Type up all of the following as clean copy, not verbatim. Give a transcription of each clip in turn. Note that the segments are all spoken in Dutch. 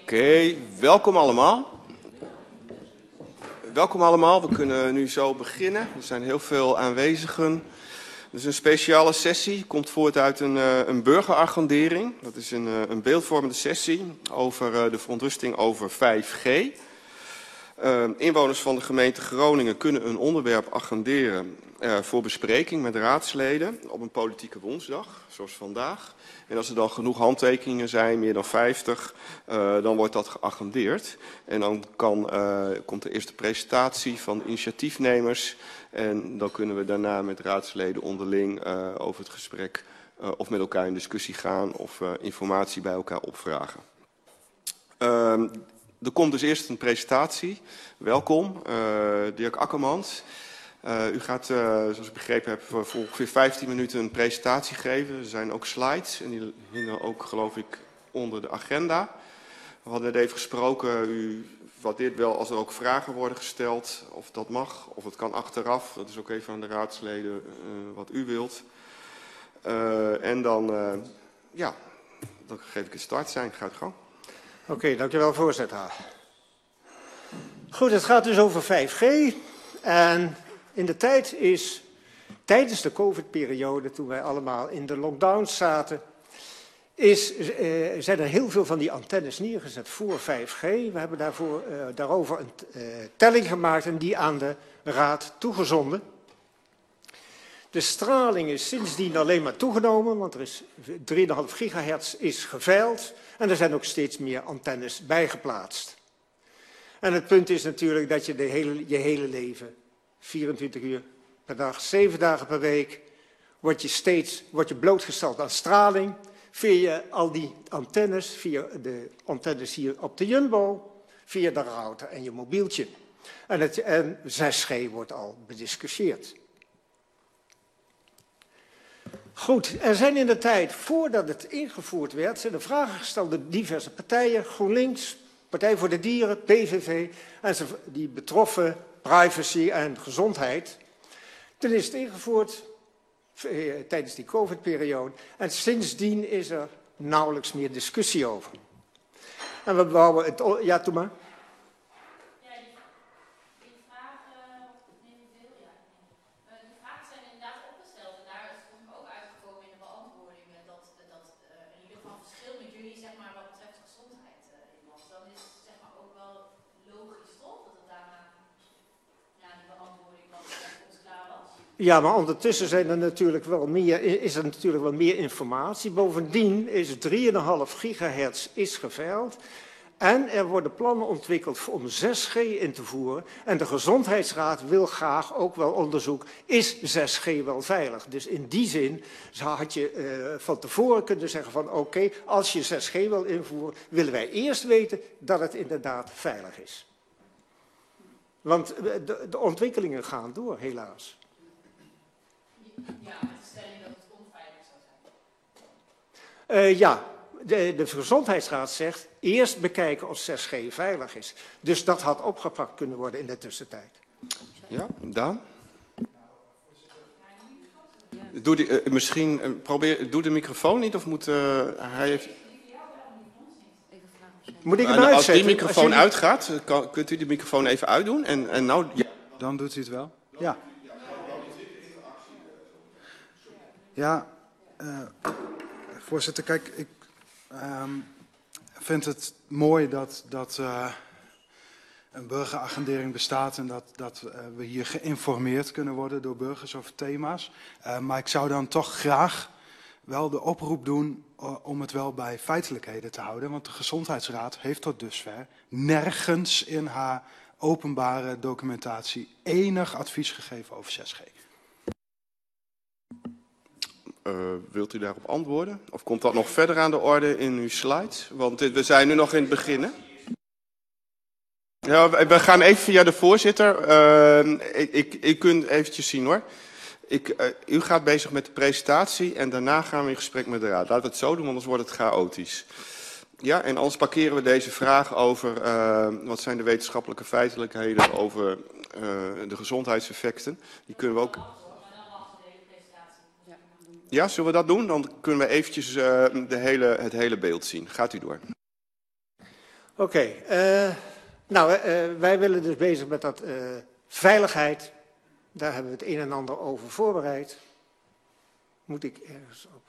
Oké, welkom allemaal. Welkom allemaal, we kunnen nu zo beginnen. Er zijn heel veel aanwezigen. Het is een speciale sessie, komt voort uit een burgeragendering. Dat is een beeldvormende sessie over de verontrusting over 5G. Inwoners van de gemeente Groningen kunnen een onderwerp agenderen voor bespreking met raadsleden op een politieke woensdag, zoals vandaag. En als er dan genoeg handtekeningen zijn, meer dan 50, dan wordt dat geagendeerd. En dan komt de eerste presentatie van de initiatiefnemers. En dan kunnen we daarna met raadsleden onderling over het gesprek of met elkaar in discussie gaan of informatie bij elkaar opvragen. Er komt dus eerst een presentatie. Welkom, Dirk Akkermans. U gaat, zoals ik begrepen heb, voor ongeveer 15 minuten een presentatie geven. Er zijn ook slides en die hingen ook, geloof ik, onder de agenda. We hadden net even gesproken, u waardeert wel als er ook vragen worden gesteld, of dat mag, of het kan achteraf. Dat is ook even aan de raadsleden wat u wilt. En dan geef ik het start zijn. Ga het gang. Oké, dankjewel voorzitter. Goed, het gaat dus over 5G. En in de tijd tijdens de COVID-periode, toen wij allemaal in de lockdowns zaten, zijn er heel veel van die antennes neergezet voor 5G. We hebben daarover een telling gemaakt en die aan de raad toegezonden. De straling is sindsdien alleen maar toegenomen, want er is 3,5 gigahertz is geveild en er zijn ook steeds meer antennes bijgeplaatst. En het punt is natuurlijk dat je je hele leven, 24 uur per dag, 7 dagen per week, word je blootgesteld aan straling via al die antennes, via de antennes hier op de Jumbo, via de router en je mobieltje. En 6G wordt al bediscussieerd. Goed, er zijn in de tijd, voordat het ingevoerd werd, zijn er vragen gesteld door diverse partijen, GroenLinks, Partij voor de Dieren, PVV, en die betroffen privacy en gezondheid. Toen is het ingevoerd tijdens die COVID-periode en sindsdien is er nauwelijks meer discussie over. En we bouwen het... Ja, doe maar. Ja, maar ondertussen is er natuurlijk wel meer informatie. Bovendien is 3,5 gigahertz geveild. En er worden plannen ontwikkeld om 6G in te voeren. En de Gezondheidsraad wil graag ook wel onderzoek, is 6G wel veilig? Dus in die zin had je van tevoren kunnen zeggen van oké, als je 6G wil invoeren, willen wij eerst weten dat het inderdaad veilig is. Want de ontwikkelingen gaan door, helaas. Ja, met de stelling dat het onveilig zou zijn. De Gezondheidsraad zegt eerst bekijken of 6G veilig is. Dus dat had opgepakt kunnen worden in de tussentijd. Ja, Daan? Doe de microfoon niet of moet hij heeft... Moet ik hem uitzetten? Als die microfoon uitgaat, kunt u de microfoon even uitdoen? En nou... Ja. Dan doet u het wel? Ja. Ja, voorzitter, kijk, ik vind het mooi dat een burgeragendering bestaat en dat we hier geïnformeerd kunnen worden door burgers over thema's. Maar ik zou dan toch graag wel de oproep doen om het wel bij feitelijkheden te houden. Want de Gezondheidsraad heeft tot dusver nergens in haar openbare documentatie enig advies gegeven over 6G. Wilt u daarop antwoorden? Of komt dat nog verder aan de orde in uw slides? Want we zijn nu nog in het begin. Hè? Ja, we gaan even via de voorzitter. Ik kunt eventjes zien hoor. U gaat bezig met de presentatie en daarna gaan we in gesprek met de raad. Laten we het zo doen, want anders wordt het chaotisch. Ja, en anders parkeren we deze vraag over wat zijn de wetenschappelijke feitelijkheden over de gezondheidseffecten. Die kunnen we ook... Ja, zullen we dat doen? Dan kunnen we eventjes het hele beeld zien. Gaat u door. Oké, wij willen dus bezig met dat veiligheid. Daar hebben we het een en ander over voorbereid. Moet ik ergens op?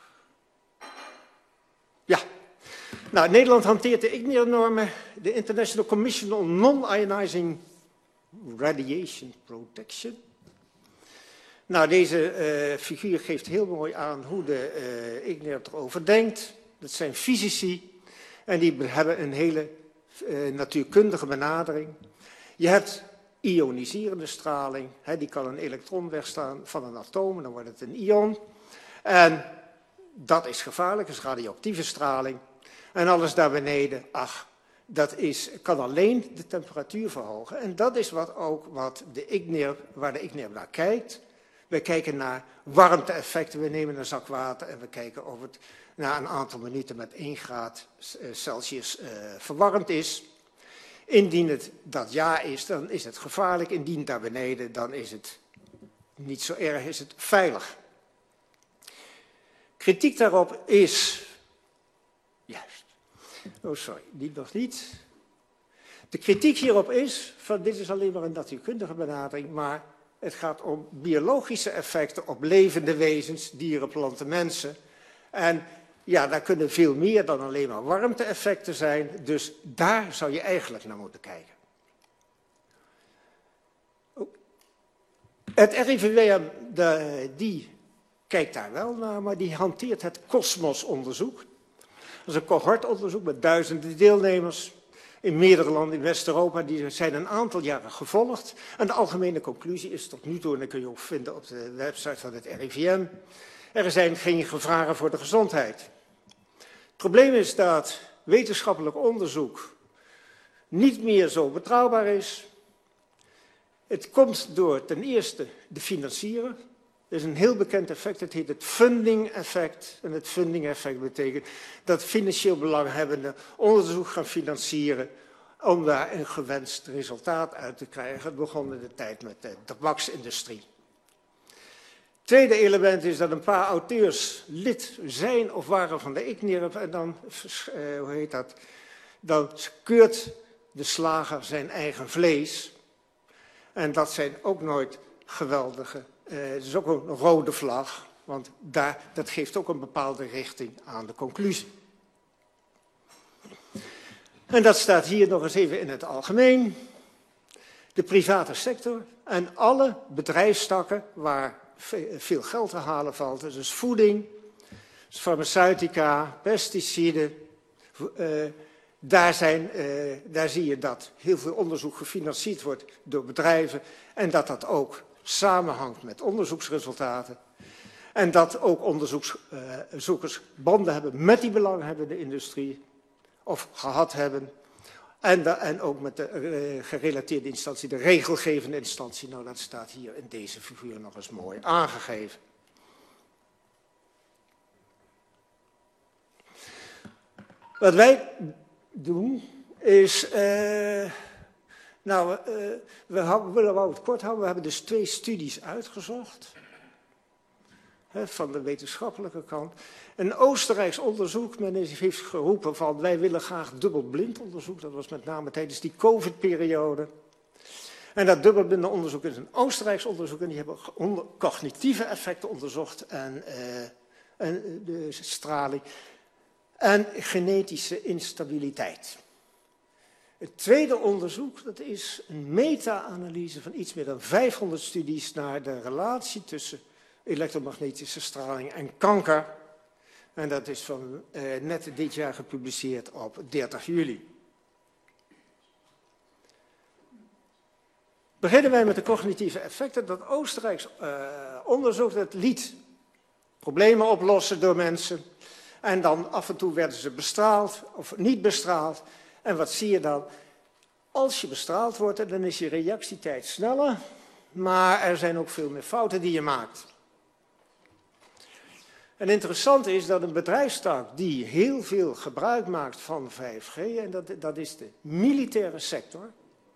Ja. Nou, Nederland hanteert de ICNIRP-normen, de International Commission on Non-Ionizing Radiation Protection. Nou, deze figuur geeft heel mooi aan hoe de ICNIRP erover denkt. Dat zijn fysici en die hebben een hele natuurkundige benadering. Je hebt ioniserende straling, die kan een elektron wegstaan van een atoom en dan wordt het een ion. En dat is gevaarlijk, dat is radioactieve straling. En alles daar beneden, kan alleen de temperatuur verhogen. En dat is waar de ICNIRP naar kijkt. We kijken naar warmte-effecten, we nemen een zak water en we kijken of het na een aantal minuten met 1 graad Celsius verwarmd is. Indien het dat ja is, dan is het gevaarlijk. Indien daar beneden, dan is het niet zo erg, is het veilig. Kritiek daarop is... Juist. Oh, sorry, die nog niet. De kritiek hierop is, van dit is alleen maar een natuurkundige benadering, maar het gaat om biologische effecten op levende wezens, dieren, planten, mensen. En ja, daar kunnen veel meer dan alleen maar warmte-effecten zijn, dus daar zou je eigenlijk naar moeten kijken. Het RIVM, die kijkt daar wel naar, maar die hanteert het Cosmos-onderzoek. Dat is een cohortonderzoek met duizenden deelnemers in meerdere landen in West-Europa. Die zijn een aantal jaren gevolgd. En de algemene conclusie is tot nu toe, en dat kun je ook vinden op de website van het RIVM, er zijn geen gevaren voor de gezondheid. Het probleem is dat wetenschappelijk onderzoek niet meer zo betrouwbaar is. Het komt door ten eerste de financieren. Er is een heel bekend effect, het heet het funding effect. En het funding effect betekent dat financieel belanghebbenden onderzoek gaan financieren om daar een gewenst resultaat uit te krijgen. Het begon in de tijd met de tabaksindustrie. Tweede element is dat een paar auteurs lid zijn of waren van de ICNIRP en dan keurt de slager zijn eigen vlees. En dat zijn ook nooit geweldige... Het is ook een rode vlag, want dat geeft ook een bepaalde richting aan de conclusie. En dat staat hier nog eens even in het algemeen. De private sector en alle bedrijfstakken waar veel geld te halen valt. Dus voeding, farmaceutica, pesticiden. Daar zie je dat heel veel onderzoek gefinancierd wordt door bedrijven en dat dat ook samenhangt met onderzoeksresultaten. En dat ook onderzoekers banden hebben met die belanghebbende industrie, of gehad hebben. En ook met de gerelateerde instantie, de regelgevende instantie. Nou, dat staat hier in deze figuur nog eens mooi aangegeven. Wat wij doen is... we willen het kort houden. We hebben dus 2 studies uitgezocht. Van de wetenschappelijke kant. Een Oostenrijks onderzoek. Men heeft geroepen van wij willen graag dubbelblind onderzoek. Dat was met name tijdens die COVID-periode. En dat dubbelblinde onderzoek is een Oostenrijks onderzoek. En die hebben cognitieve effecten onderzocht. En de straling. En genetische instabiliteit. Het tweede onderzoek, dat is een meta-analyse van iets meer dan 500 studies naar de relatie tussen elektromagnetische straling en kanker. En dat is net dit jaar gepubliceerd op 30 juli. Beginnen wij met de cognitieve effecten. Dat Oostenrijks onderzoek dat liet problemen oplossen door mensen. En dan af en toe werden ze bestraald of niet bestraald. En wat zie je dan? Als je bestraald wordt, dan is je reactietijd sneller. Maar er zijn ook veel meer fouten die je maakt. En interessant is dat een bedrijfstak die heel veel gebruik maakt van 5G, en dat is de militaire sector,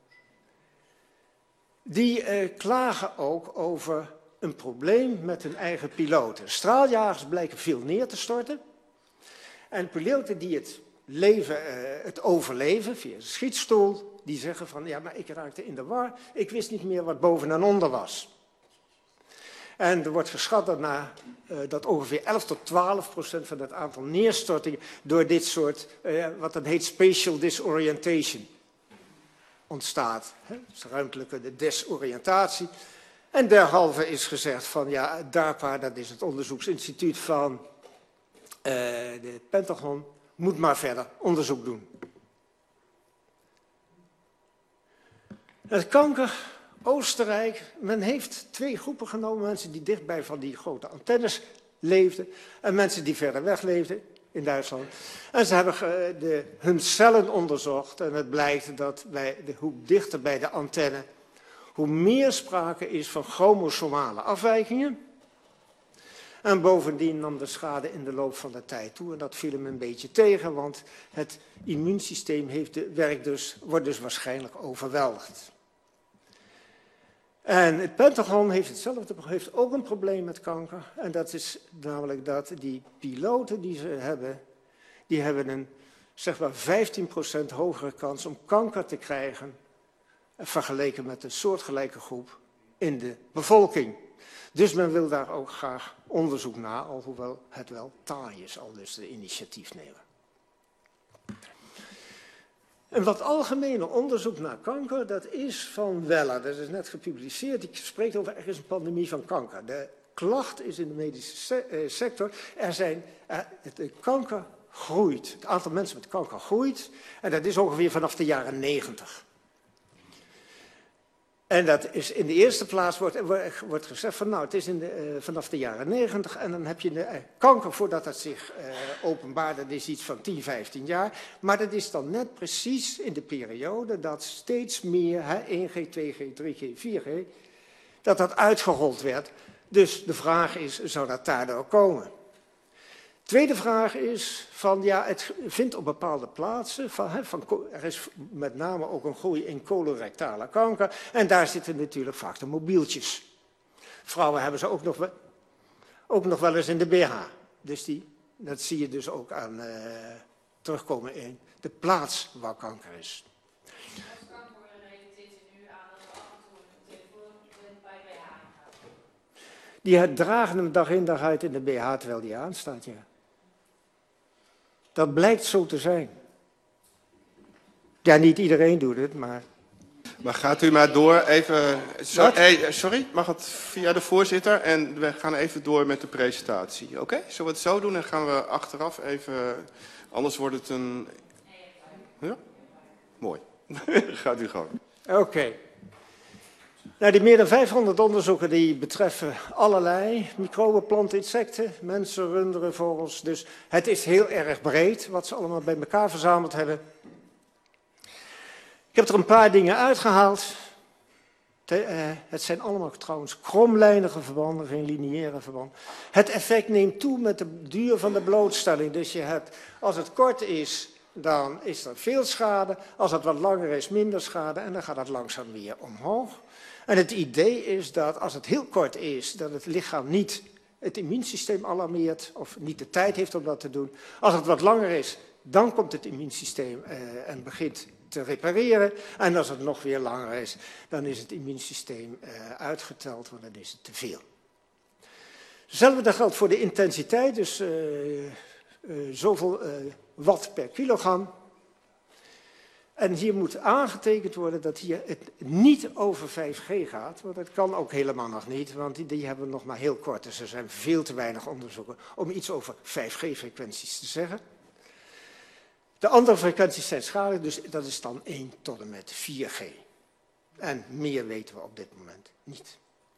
die klagen ook over een probleem met hun eigen piloten. Straaljagers blijken veel neer te storten. En piloten die het het overleven via een schietstoel. Die zeggen van, ja, maar ik raakte in de war. Ik wist niet meer wat boven en onder was. En er wordt geschat dat ongeveer 11-12% van het aantal neerstortingen door dit soort, wat dan heet spatial disorientation, ontstaat. Dus ruimtelijke desoriëntatie. En derhalve is gezegd van, ja, DARPA, dat is het onderzoeksinstituut van de Pentagon, moet maar verder onderzoek doen. Het kanker, Oostenrijk, men heeft 2 groepen genomen, mensen die dichtbij van die grote antennes leefden en mensen die verder weg leefden in Duitsland. En ze hebben hun cellen onderzocht en het blijkt dat hoe dichter bij de antenne, hoe meer sprake is van chromosomale afwijkingen. En bovendien nam de schade in de loop van de tijd toe en dat viel hem een beetje tegen, want het immuunsysteem wordt dus waarschijnlijk overweldigd. En het Pentagon heeft ook een probleem met kanker. En dat is namelijk dat die piloten die ze hebben, die hebben een zeg maar 15% hogere kans om kanker te krijgen, vergeleken met een soortgelijke groep in de bevolking. Dus men wil daar ook graag onderzoek naar, alhoewel het wel taai is, al dus de initiatiefnemer. Een wat algemener onderzoek naar kanker, dat is van Weller. Dat is net gepubliceerd. Die spreekt over er is een pandemie van kanker. De klacht is in de medische sector. De kanker groeit. Het aantal mensen met kanker groeit. En dat is ongeveer vanaf de jaren 90. En dat is in de eerste plaats wordt gezegd van nou, het is vanaf de jaren 90 en dan heb je de kanker voordat het zich openbaart, dat is iets van 10, 15 jaar. Maar dat is dan net precies in de periode dat steeds meer 1G, 2G, 3G, 4G, dat uitgerold werd. Dus de vraag is, zou dat daardoor komen? Tweede vraag is van ja, het vindt op bepaalde plaatsen, er is met name ook een groei in colorectale kanker en daar zitten natuurlijk vaak de mobieltjes. Vrouwen hebben ze ook nog wel eens in de BH. Dus dat zie je dus ook aan terugkomen in de plaats waar kanker is. Als kanker relateert u nu aan dat we af en toe een telefoon bij BH gaan. Die dragen hem dag in dag uit in de BH terwijl die aanstaat, ja. Dat blijkt zo te zijn. Ja, niet iedereen doet het, maar... Maar gaat u maar door even... Sorry, mag het via de voorzitter? En we gaan even door met de presentatie. Oké? Zullen we het zo doen en gaan we achteraf even... Anders wordt het een... Ja? Mooi. Gaat u gewoon. Oké. Nou, die meer dan 500 onderzoeken die betreffen allerlei microben, planten, insecten, mensen, runderen, vogels. Dus het is heel erg breed wat ze allemaal bij elkaar verzameld hebben. Ik heb er een paar dingen uitgehaald. Het zijn allemaal trouwens kromlijnige verbanden, geen lineaire verbanden. Het effect neemt toe met de duur van de blootstelling. Dus je hebt, als het kort is, dan is er veel schade. Als het wat langer is, minder schade. En dan gaat het langzaam weer omhoog. En het idee is dat als het heel kort is, dat het lichaam niet het immuunsysteem alarmeert of niet de tijd heeft om dat te doen. Als het wat langer is, dan komt het immuunsysteem en begint te repareren. En als het nog weer langer is, dan is het immuunsysteem uitgeteld, want dan is het te veel. Hetzelfde geldt voor de intensiteit, dus zoveel watt per kilogram. En hier moet aangetekend worden dat hier het niet over 5G gaat, want dat kan ook helemaal nog niet, want die hebben we nog maar heel kort. Dus er zijn veel te weinig onderzoeken om iets over 5G-frequenties te zeggen. De andere frequenties zijn schadelijk, dus dat is dan 1 tot en met 4G. En meer weten we op dit moment niet.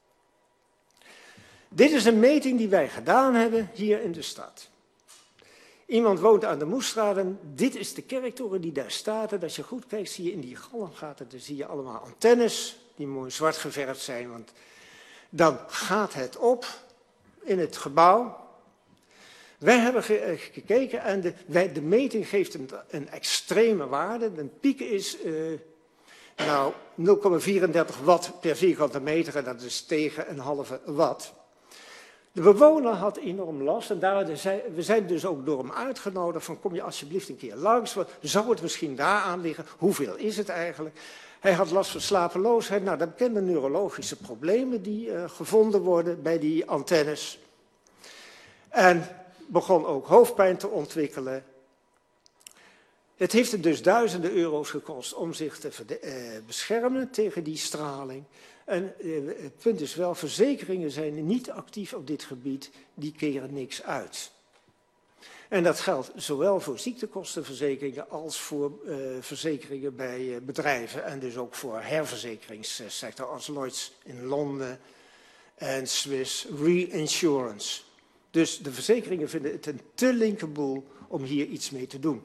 Dit is een meting die wij gedaan hebben hier in de stad. Iemand woont aan de Moestraat en dit is de kerktoren die daar staat. En als je goed kijkt, zie je in die galmgaten, dan zie je allemaal antennes die mooi zwart geverfd zijn. Want dan gaat het op in het gebouw. Wij hebben gekeken en de meting geeft een extreme waarde. De piek is 0,34 watt per vierkante meter en dat is tegen een halve watt. De bewoner had enorm last en we zijn dus ook door hem uitgenodigd van kom je alsjeblieft een keer langs, zou het misschien daaraan liggen, hoeveel is het eigenlijk? Hij had last van slapeloosheid, nou de bekende neurologische problemen die gevonden worden bij die antennes. En begon ook hoofdpijn te ontwikkelen. Het heeft hem dus duizenden euro's gekost om zich te beschermen tegen die straling. En het punt is wel, verzekeringen zijn niet actief op dit gebied, die keren niks uit. En dat geldt zowel voor ziektekostenverzekeringen als voor verzekeringen bij bedrijven en dus ook voor herverzekeringssector als Lloyds in Londen en Swiss Reinsurance. Dus de verzekeringen vinden het een te linker boel om hier iets mee te doen.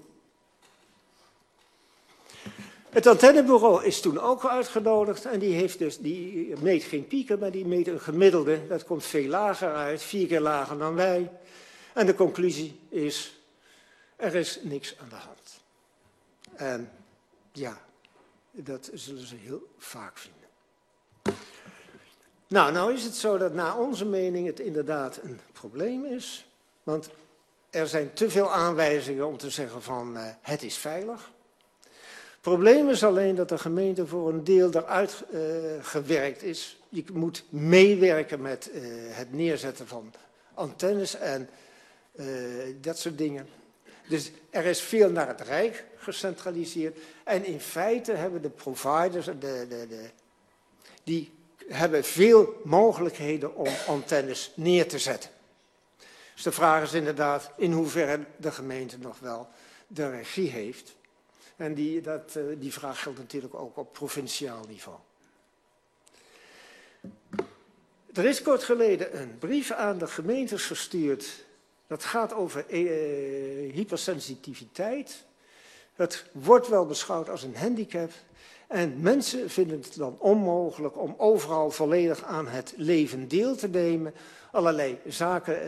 Het antennebureau is toen ook uitgenodigd en die meet geen pieken, maar die meet een gemiddelde. Dat komt veel lager uit, 4 keer lager dan wij. En de conclusie is, er is niks aan de hand. En ja, dat zullen ze heel vaak vinden. Nou is het zo dat naar onze mening het inderdaad een probleem is. Want er zijn te veel aanwijzingen om te zeggen van het is veilig. Het probleem is alleen dat de gemeente voor een deel eruit gewerkt is. Je moet meewerken met het neerzetten van antennes en dat soort dingen. Dus er is veel naar het Rijk gecentraliseerd. En in feite hebben de providers, die hebben veel mogelijkheden om antennes neer te zetten. Dus de vraag is inderdaad in hoeverre de gemeente nog wel de regie heeft. En die vraag geldt natuurlijk ook op provinciaal niveau. Er is kort geleden een brief aan de gemeentes gestuurd. Dat gaat over hypersensitiviteit. Het wordt wel beschouwd als een handicap. En mensen vinden het dan onmogelijk om overal volledig aan het leven deel te nemen. Allerlei zaken,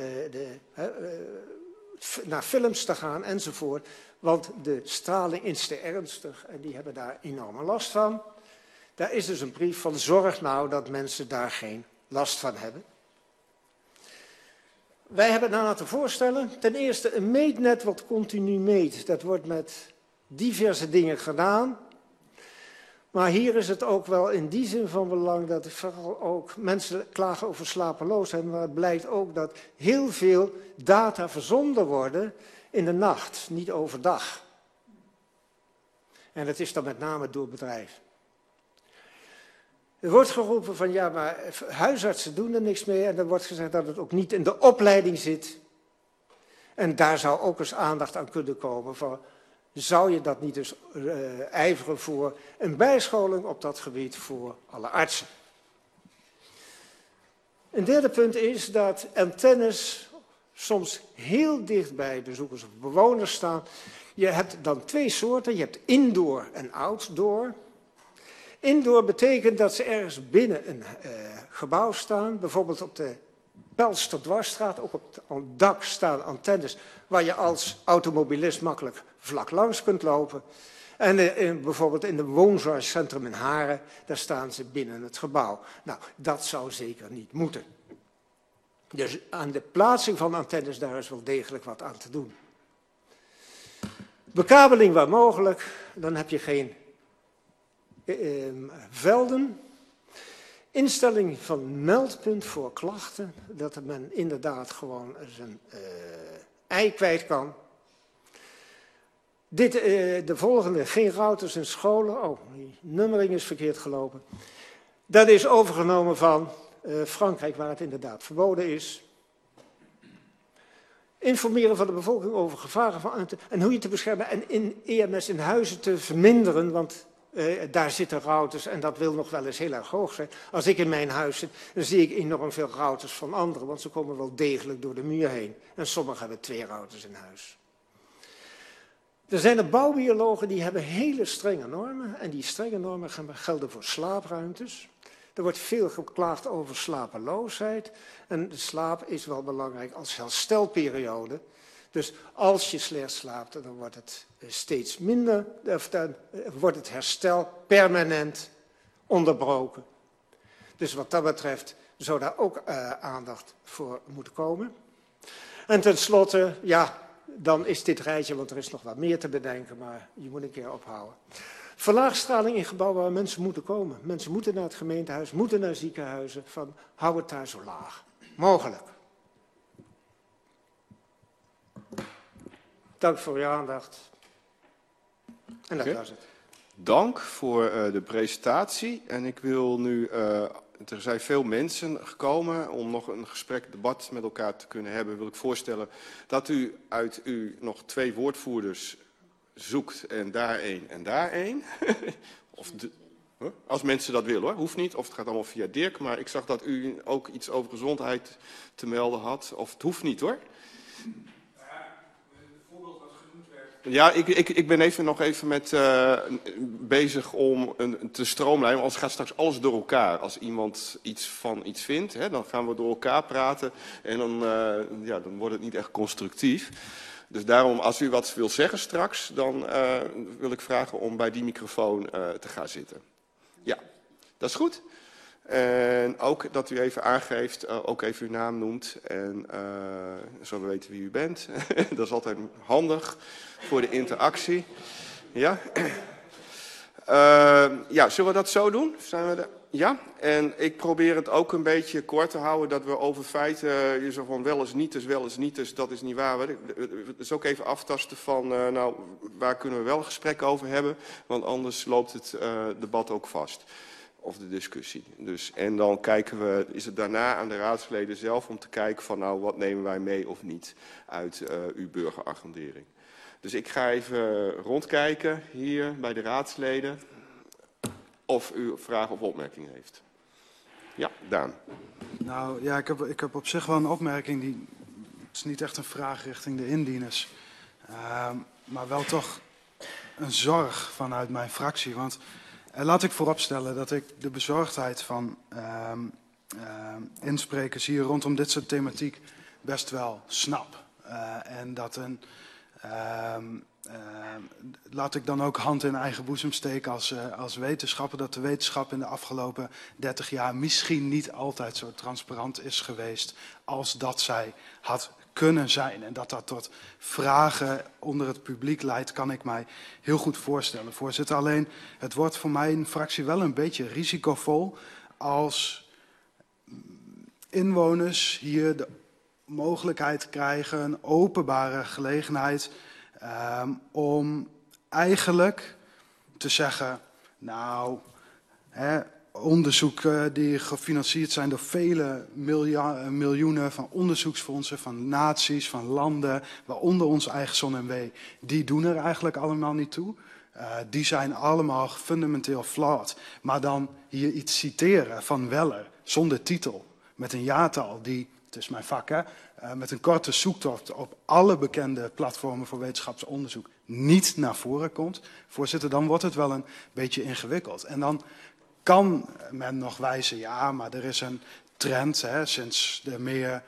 naar films te gaan enzovoort. Want de straling is te ernstig en die hebben daar enorme last van. Daar is dus een brief van zorg nou dat mensen daar geen last van hebben. Wij hebben een aantal voorstellen. Ten eerste een meetnet wat continu meet. Dat wordt met diverse dingen gedaan. Maar hier is het ook wel in die zin van belang dat vooral ook mensen klagen over slapeloosheid. Maar het blijkt ook dat heel veel data verzonden worden in de nacht, niet overdag. En dat is dan met name door bedrijven. Er wordt geroepen van ja, maar huisartsen doen er niks mee. En er wordt gezegd dat het ook niet in de opleiding zit. En daar zou ook eens aandacht aan kunnen komen van, zou je dat niet dus ijveren voor een bijscholing op dat gebied voor alle artsen. Een derde punt is dat antennes soms heel dicht bij bezoekers of bewoners staan. Je hebt dan 2 soorten, je hebt indoor en outdoor. Indoor betekent dat ze ergens binnen een gebouw staan, bijvoorbeeld op de Pelsterdwarsstraat, ook op het dak staan antennes waar je als automobilist makkelijk vlak langs kunt lopen. En bijvoorbeeld in het woonzorgcentrum in Haren, daar staan ze binnen het gebouw. Nou, dat zou zeker niet moeten. Dus aan de plaatsing van antennes, daar is wel degelijk wat aan te doen. Bekabeling waar mogelijk, dan heb je geen velden. Instelling van meldpunt voor klachten, dat men inderdaad gewoon zijn ei kwijt kan. De volgende, geen routers in scholen. Oh, die nummering is verkeerd gelopen. Dat is overgenomen van Frankrijk, waar het inderdaad verboden is. Informeren van de bevolking over gevaren van en hoe je te beschermen en in EMS in huizen te verminderen, want daar zitten routers en dat wil nog wel eens heel erg hoog zijn. Als ik in mijn huis zit, dan zie ik enorm veel routers van anderen, want ze komen wel degelijk door de muur heen. En sommigen hebben 2 routers in huis. Er zijn er bouwbiologen die hebben hele strenge normen en die strenge normen gelden voor slaapruimtes. Er wordt veel geklaagd over slapeloosheid en de slaap is wel belangrijk als herstelperiode. Dus als je slecht slaapt, dan wordt het steeds minder, of dan wordt het herstel permanent onderbroken. Dus wat dat betreft zou daar ook aandacht voor moeten komen. En tenslotte, ja, dan is dit rijtje, want er is nog wat meer te bedenken, maar je moet een keer ophouden. Verlaagstraling in gebouwen waar mensen moeten komen. Mensen moeten naar het gemeentehuis, moeten naar ziekenhuizen. Hou het daar zo laag mogelijk. Dank voor je aandacht. En dat was het. Dank voor de presentatie. En ik wil nu, er zijn veel mensen gekomen om nog een debat met elkaar te kunnen hebben. Wil ik voorstellen dat u uit u nog 2 woordvoerders zoekt en daar één en daar één. Als mensen dat willen hoor, hoeft niet. Of het gaat allemaal via Dirk. Maar ik zag dat u ook iets over gezondheid te melden had. Of het hoeft niet hoor. Ja, ik ben nog even met bezig om te stroomlijnen. Anders gaat straks alles door elkaar. Als iemand iets vindt, hè, dan gaan we door elkaar praten. En dan wordt het niet echt constructief. Dus daarom, als u wat wil zeggen straks, dan wil ik vragen om bij die microfoon te gaan zitten. Ja, dat is goed. En ook dat u even aangeeft, ook even uw naam noemt. En zo we weten wie u bent. Dat is altijd handig voor de interactie. Ja? Ja, zullen we dat zo doen? Zijn we ja? En ik probeer het ook een beetje kort te houden, dat we over feiten, je zo van wel eens niet, dus dat is niet waar. Dus ook even aftasten van, nou, waar kunnen we wel een gesprek over hebben? Want anders loopt het debat ook vast. Of de discussie. Dus, en dan kijken we, is het daarna aan de raadsleden zelf om te kijken van, nou, wat nemen wij mee of niet uit uw burgeragendering. Dus ik ga even rondkijken hier bij de raadsleden of u vragen of opmerkingen heeft. Ja, Daan. Nou ja, ik heb op zich wel een opmerking. Het is niet echt een vraag richting de indieners. Maar wel toch een zorg vanuit mijn fractie. Want laat ik vooropstellen dat ik de bezorgdheid van insprekers hier rondom dit soort thematiek best wel snap. En dat laat ik dan ook hand in eigen boezem steken als wetenschapper, dat de wetenschap in de afgelopen 30 jaar misschien niet altijd zo transparant is geweest als dat zij had kunnen zijn. En dat dat tot vragen onder het publiek leidt, kan ik mij heel goed voorstellen. Voorzitter, alleen het wordt voor mijn fractie wel een beetje risicovol als inwoners hier de mogelijkheid krijgen, een openbare gelegenheid om eigenlijk te zeggen, nou, onderzoeken die gefinancierd zijn door vele miljoenen van onderzoeksfondsen, van naties, van landen, waaronder ons eigen ZonMW, die doen er eigenlijk allemaal niet toe. Die zijn allemaal fundamenteel flawed. Maar dan hier iets citeren van Weller, zonder titel, met een jaartal die, het is mijn vak hè, met een korte zoektocht op alle bekende platformen voor wetenschapsonderzoek niet naar voren komt. Voorzitter, dan wordt het wel een beetje ingewikkeld. En dan kan men nog wijzen, ja, maar er is een trend, hè, sinds er meer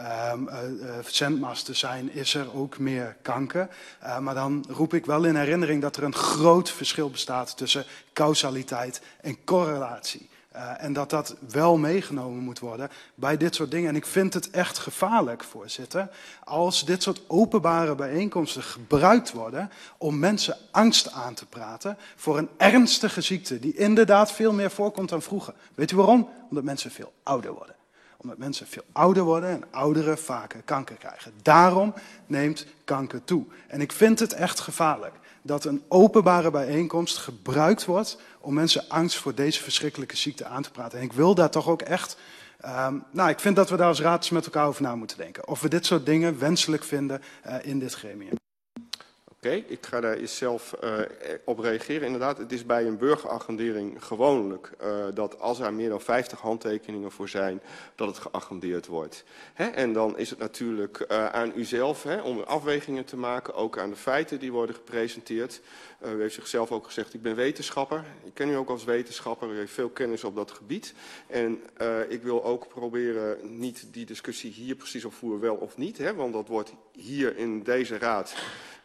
zendmasten zijn, is er ook meer kanker. Maar dan roep ik wel in herinnering dat er een groot verschil bestaat tussen causaliteit en correlatie. En dat dat wel meegenomen moet worden bij dit soort dingen. En ik vind het echt gevaarlijk, voorzitter, als dit soort openbare bijeenkomsten gebruikt worden om mensen angst aan te praten voor een ernstige ziekte die inderdaad veel meer voorkomt dan vroeger. Weet u waarom? Omdat mensen veel ouder worden. Omdat mensen veel ouder worden en ouderen vaker kanker krijgen. Daarom neemt kanker toe. En ik vind het echt gevaarlijk dat een openbare bijeenkomst gebruikt wordt om mensen angst voor deze verschrikkelijke ziekte aan te praten. En ik wil daar toch ook echt, ik vind dat we daar als raad met elkaar over na moeten denken. Of we dit soort dingen wenselijk vinden in dit gremium. Oké, ik ga daar eens zelf op reageren. Inderdaad, het is bij een burgeragendering gewoonlijk dat als er meer dan 50 handtekeningen voor zijn, dat het geagendeerd wordt. Hè? En dan is het natuurlijk aan u zelf om afwegingen te maken, ook aan de feiten die worden gepresenteerd. U heeft zichzelf ook gezegd, ik ben wetenschapper. Ik ken u ook als wetenschapper, u heeft veel kennis op dat gebied. En ik wil ook proberen niet die discussie hier precies op voeren, wel of niet. Hè? Want dat wordt hier in deze raad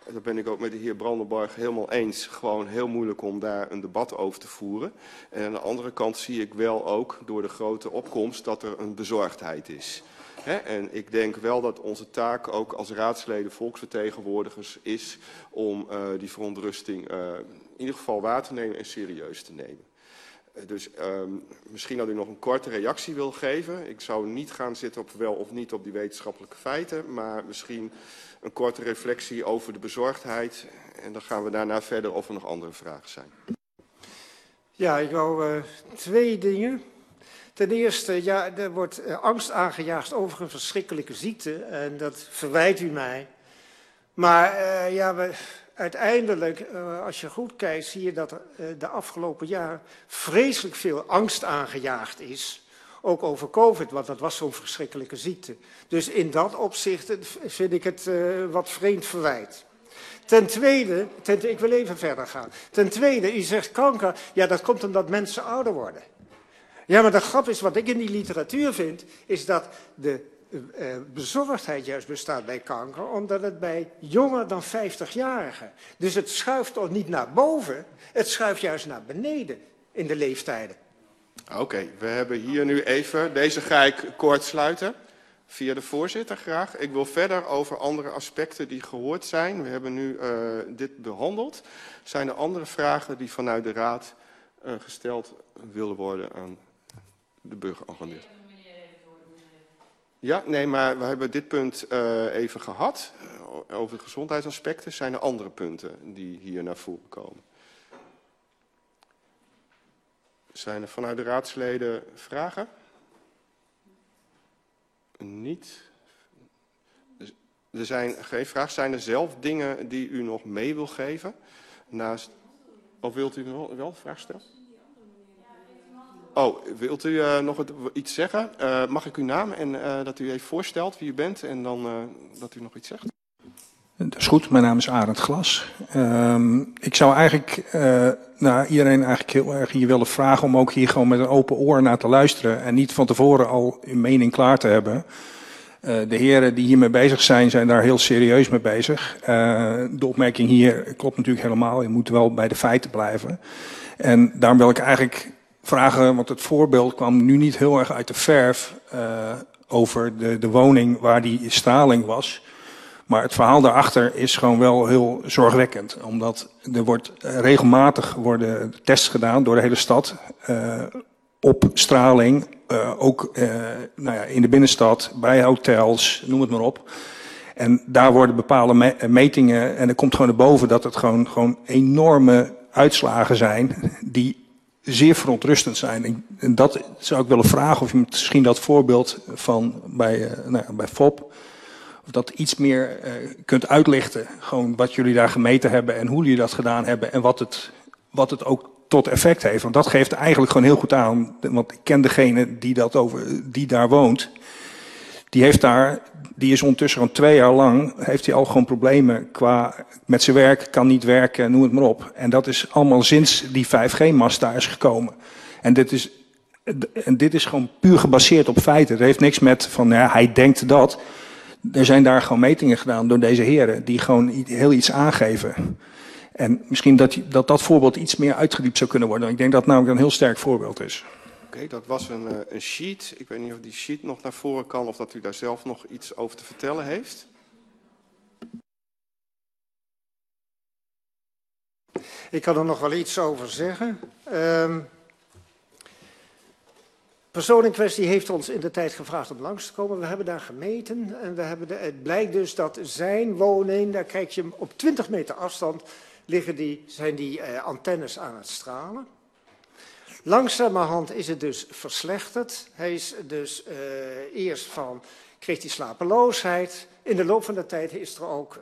daar ben ik ook met de heer Brandenborg helemaal eens, gewoon heel moeilijk om daar een debat over te voeren. En aan de andere kant zie ik wel ook door de grote opkomst dat er een bezorgdheid is. En ik denk wel dat onze taak ook als raadsleden, volksvertegenwoordigers is om die verontrusting in ieder geval waar te nemen en serieus te nemen. Dus misschien dat u nog een korte reactie wil geven. Ik zou niet gaan zitten op wel of niet op die wetenschappelijke feiten, maar misschien een korte reflectie over de bezorgdheid. En dan gaan we daarna verder of er nog andere vragen zijn. Ja, ik wou 2 dingen. Ten eerste, ja, er wordt angst aangejaagd over een verschrikkelijke ziekte. En dat verwijt u mij. Maar uiteindelijk, als je goed kijkt, zie je dat er de afgelopen jaren vreselijk veel angst aangejaagd is. Ook over COVID, want dat was zo'n verschrikkelijke ziekte. Dus in dat opzicht vind ik het wat vreemd verwijt. Ten tweede, ik wil even verder gaan. Ten tweede, u zegt kanker, ja, dat komt omdat mensen ouder worden. Ja, maar de grap is, wat ik in die literatuur vind, is dat de bezorgdheid juist bestaat bij kanker, omdat het bij jonger dan 50-jarigen. Dus het schuift toch niet naar boven, het schuift juist naar beneden in de leeftijden. Oké, we hebben hier nu even, deze ga ik kort sluiten, via de voorzitter graag. Ik wil verder over andere aspecten die gehoord zijn. We hebben nu dit behandeld. Zijn er andere vragen die vanuit de raad gesteld willen worden aan de burgeragendeer? Ja, nee, maar we hebben dit punt even gehad. Over de gezondheidsaspecten. Zijn er andere punten die hier naar voren komen? Zijn er vanuit de raadsleden vragen? Niet. Er zijn geen vragen. Zijn er zelf dingen die u nog mee wil geven? Naast... Of wilt u wel een vraag stellen? Oh, wilt u nog iets zeggen? Mag ik uw naam en dat u even voorstelt wie u bent en dan dat u nog iets zegt? Dat is goed, mijn naam is Arend Glas. Ik zou eigenlijk iedereen eigenlijk heel erg hier willen vragen om ook hier gewoon met een open oor naar te luisteren en niet van tevoren al uw mening klaar te hebben. De heren die hiermee bezig zijn daar heel serieus mee bezig. De opmerking hier klopt natuurlijk helemaal, je moet wel bij de feiten blijven. En daarom wil ik eigenlijk vragen, want het voorbeeld kwam nu niet heel erg uit de verf over de woning waar die straling was. Maar het verhaal daarachter is gewoon wel heel zorgwekkend. Omdat er regelmatig worden tests gedaan door de hele stad op straling. Ook in de binnenstad, bij hotels, noem het maar op. En daar worden bepaalde metingen en er komt gewoon naar boven dat het gewoon enorme uitslagen zijn die zeer verontrustend zijn. En dat zou ik willen vragen of je misschien dat voorbeeld van bij FOP, of dat iets meer kunt uitlichten. Gewoon wat jullie daar gemeten hebben en hoe jullie dat gedaan hebben en wat het ook tot effect heeft. Want dat geeft eigenlijk gewoon heel goed aan. Want ik ken degene die daar woont. Die is ondertussen al 2 jaar lang, heeft hij al gewoon problemen met zijn werk, kan niet werken, noem het maar op. En dat is allemaal sinds die 5G-mast daar is gekomen. En dit is gewoon puur gebaseerd op feiten. Het heeft niks met van, ja, hij denkt dat. Er zijn daar gewoon metingen gedaan door deze heren die gewoon heel iets aangeven. En misschien dat voorbeeld iets meer uitgediept zou kunnen worden. Ik denk dat het namelijk een heel sterk voorbeeld is. Oké, dat was een sheet. Ik weet niet of die sheet nog naar voren kan of dat u daar zelf nog iets over te vertellen heeft. Ik kan er nog wel iets over zeggen. Persoon in kwestie heeft ons in de tijd gevraagd om langs te komen. We hebben daar gemeten en het blijkt dus dat zijn woning, daar kijk je op 20 meter afstand, zijn die antennes aan het stralen. Langzamerhand is het dus verslechterd. Hij is dus eerst kreeg hij slapeloosheid. In de loop van de tijd is er ook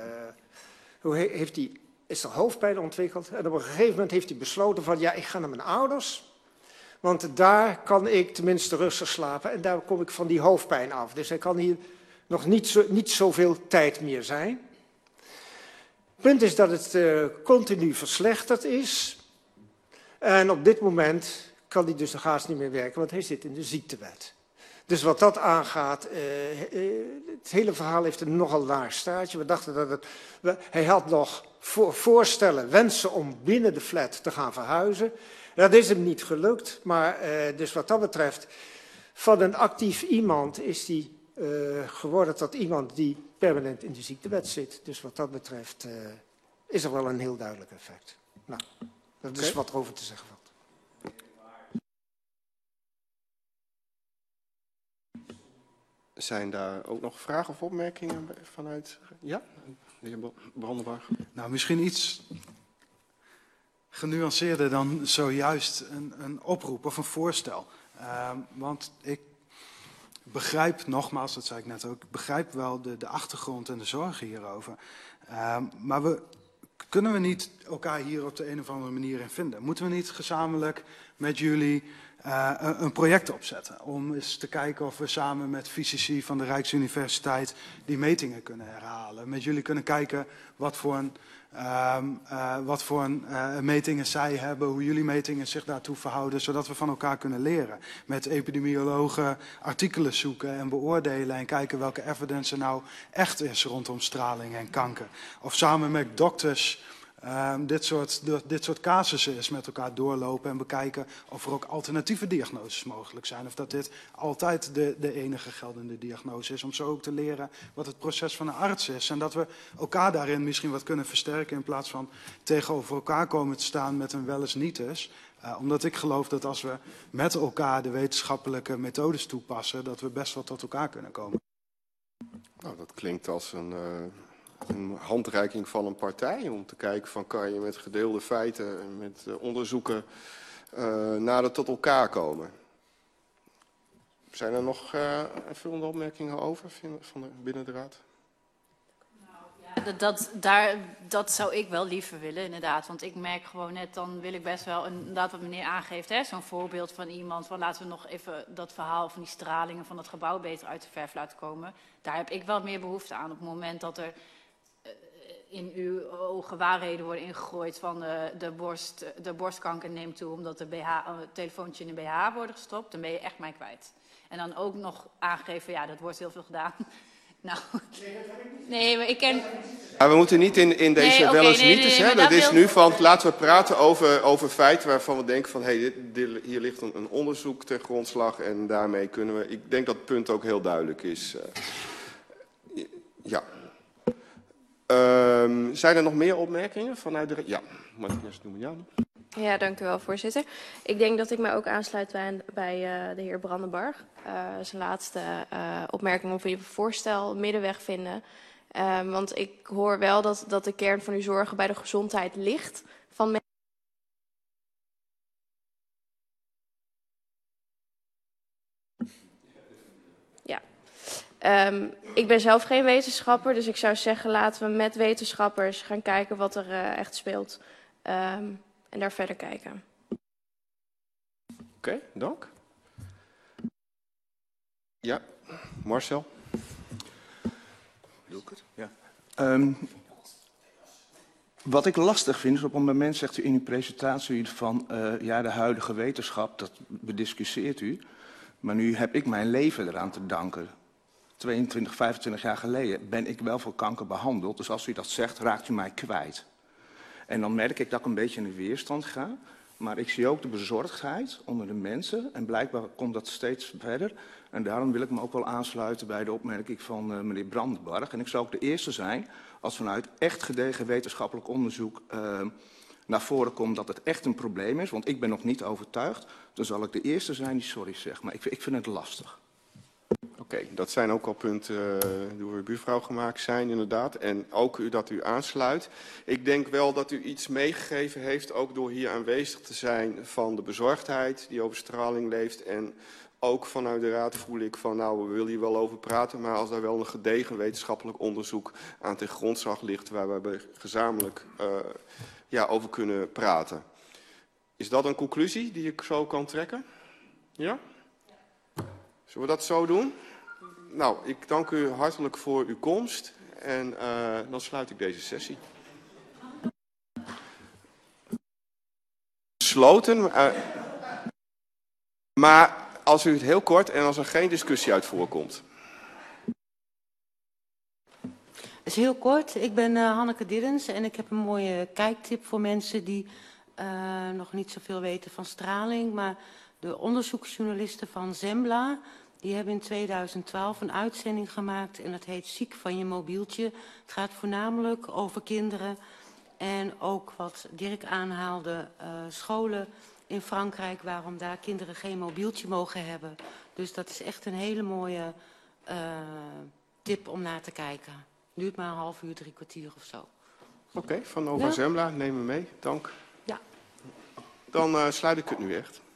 is er hoofdpijn ontwikkeld. En op een gegeven moment heeft hij besloten van, ja, ik ga naar mijn ouders. Want daar kan ik tenminste rustig slapen en daar kom ik van die hoofdpijn af. Dus hij kan hier nog niet zoveel tijd meer zijn. Het punt is dat het continu verslechterd is. En op dit moment kan hij dus nog haast niet meer werken, want hij zit in de ziektewet. Dus wat dat aangaat, het hele verhaal heeft een nogal laag staartje. We dachten dat hij had nog voorstellen, wensen om binnen de flat te gaan verhuizen. Dat is hem niet gelukt, maar dus wat dat betreft, van een actief iemand is hij geworden tot iemand die permanent in de ziektewet zit. Dus wat dat betreft is er wel een heel duidelijk effect. Nou, dat is wat er over te zeggen valt. Zijn daar ook nog vragen of opmerkingen vanuit? Ja, de heer Brandenburg. Nou, misschien iets genuanceerder dan zojuist een oproep of een voorstel. Want ik begrijp, nogmaals, dat zei ik net ook, ik begrijp wel de achtergrond en de zorgen hierover. Maar kunnen we niet elkaar hier op de een of andere manier in vinden? Moeten we niet gezamenlijk met jullie een project opzetten om eens te kijken of we samen met fysici van de Rijksuniversiteit die metingen kunnen herhalen. Met jullie kunnen kijken wat voor metingen zij hebben, hoe jullie metingen zich daartoe verhouden, zodat we van elkaar kunnen leren. Met epidemiologen artikelen zoeken en beoordelen en kijken welke evidence er nou echt is rondom straling en kanker. Of samen met dokters dit soort casussen eens met elkaar doorlopen en bekijken of er ook alternatieve diagnoses mogelijk zijn. Of dat dit altijd de enige geldende diagnose is. Om zo ook te leren wat het proces van een arts is. En dat we elkaar daarin misschien wat kunnen versterken in plaats van tegenover elkaar komen te staan met een wel eens niet eens. Omdat ik geloof dat als we met elkaar de wetenschappelijke methodes toepassen, dat we best wel tot elkaar kunnen komen. Nou, dat klinkt als een handreiking van een partij om te kijken van kan je met gedeelde feiten en met onderzoeken nader tot elkaar komen. Zijn er nog vullende opmerkingen over binnen de raad? Dat zou ik wel liever willen, inderdaad. Want ik merk gewoon net, dan wil ik best wel, inderdaad wat meneer aangeeft, zo'n voorbeeld van iemand, van laten we nog even dat verhaal van die stralingen van het gebouw beter uit de verf laten komen. Daar heb ik wel meer behoefte aan op het moment dat er in uw ogen waarheden worden ingegooid van de borstkanker neemt toe omdat de telefoontje in de BH worden gestopt, dan ben je echt mij kwijt. En dan ook nog aangeven, ja, dat wordt heel veel gedaan. Nou, nee, maar ik ken... Ja, we moeten niet in deze wel eens niet hè. Dat is nu van, laten we praten over feiten waarvan we denken van, hier ligt een onderzoek ten grondslag en daarmee kunnen we... Ik denk dat het punt ook heel duidelijk is. Ja. Zijn er nog meer opmerkingen vanuit de... Ja, maar eerst doen we jou. Ja, dank u wel, voorzitter. Ik denk dat ik mij ook aansluit bij de heer Brandenburg. Zijn laatste opmerking of je voorstel middenweg vinden. Want ik hoor wel dat de kern van uw zorgen bij de gezondheid ligt van mensen. Ja. Ik ben zelf geen wetenschapper, dus ik zou zeggen laten we met wetenschappers gaan kijken wat er echt speelt. En daar verder kijken. Oké, dank. Ja, Marcel. Doe ik het? Ja. Wat ik lastig vind is op een moment zegt u in uw presentatie van ja, de huidige wetenschap, dat bediscussieert u. Maar nu heb ik mijn leven eraan te danken. 22, 25 jaar geleden ben ik wel voor kanker behandeld. Dus als u dat zegt, raakt u mij kwijt. En dan merk ik dat ik een beetje in de weerstand ga. Maar ik zie ook de bezorgdheid onder de mensen. En blijkbaar komt dat steeds verder. En daarom wil ik me ook wel aansluiten bij de opmerking van meneer Brandenburg. En ik zou ook de eerste zijn als vanuit echt gedegen wetenschappelijk onderzoek naar voren komt dat het echt een probleem is. Want ik ben nog niet overtuigd. Dan zal ik de eerste zijn die sorry zegt. Maar ik vind het lastig. Oké, dat zijn ook al punten door uw buurvrouw gemaakt zijn, inderdaad. En ook dat u aansluit. Ik denk wel dat u iets meegegeven heeft, ook door hier aanwezig te zijn, van de bezorgdheid die over straling leeft. En ook vanuit de raad voel ik van, nou, we willen hier wel over praten, maar als daar wel een gedegen wetenschappelijk onderzoek aan ten grondslag ligt, waar we gezamenlijk over kunnen praten. Is dat een conclusie die ik zo kan trekken? Ja? Zullen we dat zo doen? Nou, ik dank u hartelijk voor uw komst en dan sluit ik deze sessie. Gesloten, maar als u het heel kort en als er geen discussie uit voorkomt. Het is heel kort. Ik ben Hanneke Diddens en ik heb een mooie kijktip voor mensen die nog niet zoveel weten van straling. Maar de onderzoeksjournalisten van Zembla, die hebben in 2012 een uitzending gemaakt en dat heet Ziek van je mobieltje. Het gaat voornamelijk over kinderen en ook wat Dirk aanhaalde, scholen in Frankrijk, waarom daar kinderen geen mobieltje mogen hebben. Dus dat is echt een hele mooie tip om naar te kijken. Duurt maar een half uur, 3 kwartier of zo. Oké, van Nova Zembla, neem me mee. Dank. Ja. Dan sluit ik het nu echt.